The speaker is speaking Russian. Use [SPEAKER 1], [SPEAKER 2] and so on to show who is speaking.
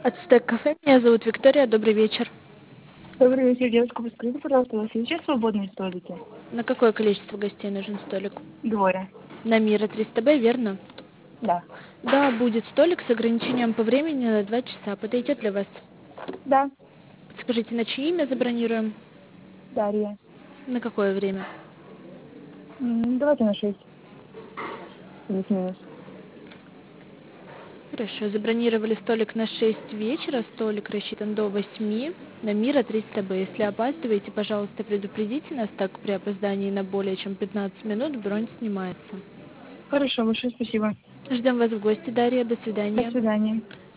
[SPEAKER 1] Ацтек кафе, меня зовут Виктория, добрый вечер.
[SPEAKER 2] Добрый вечер, девушка. Подскажите, пожалуйста, у вас есть сейчас свободные столики?
[SPEAKER 1] На какое количество гостей нужен столик?
[SPEAKER 2] Двое.
[SPEAKER 1] На Мира 300Б, верно?
[SPEAKER 2] Да.
[SPEAKER 1] Да, будет столик с ограничением по времени на 2 часа. Подойдет для вас?
[SPEAKER 2] Да.
[SPEAKER 1] Скажите, на чье имя забронируем?
[SPEAKER 2] Дарья.
[SPEAKER 1] На какое время?
[SPEAKER 2] Давайте на 6. Плюс-минус.
[SPEAKER 1] Хорошо, забронировали столик на 6 вечера, столик рассчитан до 8 на Мира 300Б. Если опаздываете, пожалуйста, предупредите нас, так при опоздании на более чем 15 минут бронь снимается.
[SPEAKER 2] Хорошо, большое спасибо.
[SPEAKER 1] Ждем вас в гости, Дарья, до
[SPEAKER 2] До
[SPEAKER 1] свидания.
[SPEAKER 2] свидания.